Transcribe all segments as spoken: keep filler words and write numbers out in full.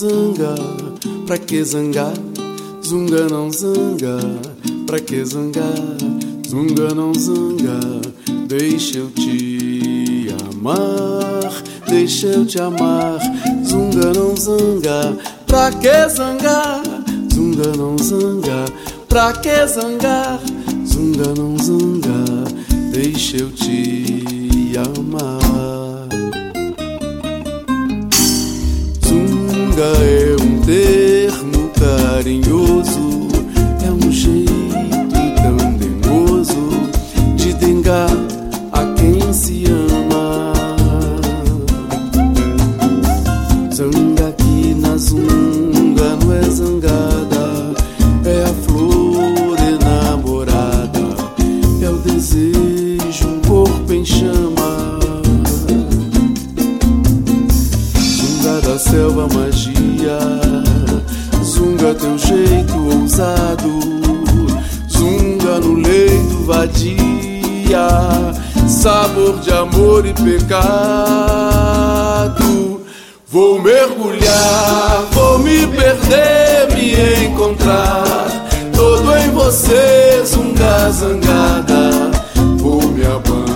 zanga, pra que zangar? Zunga não zanga, pra que zangar? Zunga não zanga, deixa eu te amar, deixa eu te amar. Zunga não zanga, pra que zangar? Zunga não zanga, pra que zangar? Zunga não zanga, deixa eu te amar. Zunga é um termo carinhoso, é um jeito tão dengoso de dengar a quem se ama. Zanga aqui na zunga não é zangada, é a flor enamorada, é o desejo, um corpo em chama. Zunga da selva, magia, zunga teu jeito ousado, zunga no leito vadia, sabor de amor e pecado. Vou mergulhar, vou me perder, me encontrar todo em você, zunga zangada. Vou me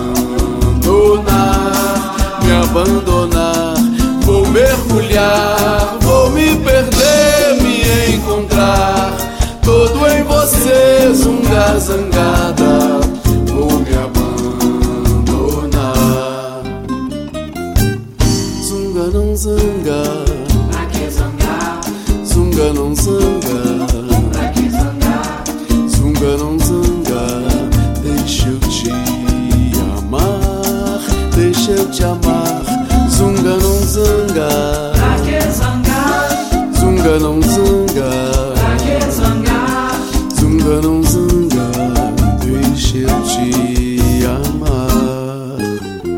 abandonar, me abandonar. Vou mergulhar, vou me perder, me encontrar todo em você, zunga zangada. Vou me abandonar. Zunga não zanga, pra que zangar? zunga não zanga, Pra que zangar? zunga não zanga, deixa eu te amar, deixa eu te amar. Zunga não zanga, Pra que zangar? zunga não zanga, Pra que zangar? zunga não zanga, deixa eu te amar.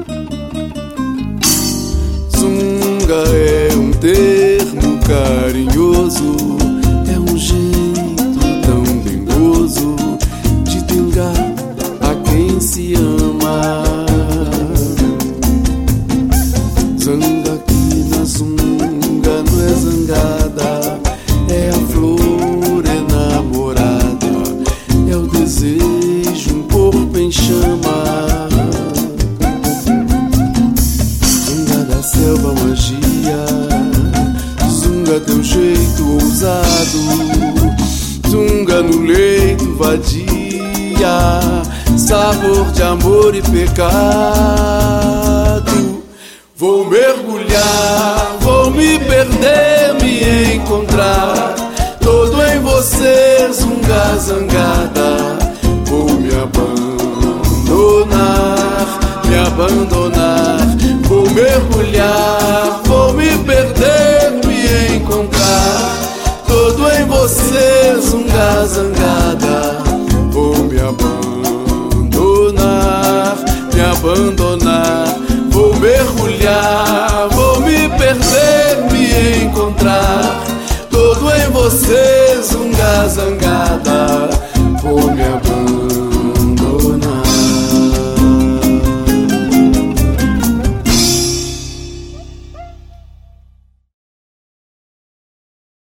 Zunga é um termo carinhoso, é um jeito tão dengoso de dengar a quem se ama. Zanga aqui na zunga não é zangada, é a flor enamorada, é o desejo, um corpo em chama. Zunga da selva, magia, zunga teu jeito ousado, zunga no leito vadia, sabor de amor e pecado. Vou mergulhar, vou me perder, me encontrar todo em você, zunga zangada. Vou me abandonar, me abandonar. Vou mergulhar, vou me perder, me encontrar todo em você, zunga zangada. Vou me abandonar, me abandonar. Vou mergulhar, vou me perder, me encontrar todo em você, zunga zangada.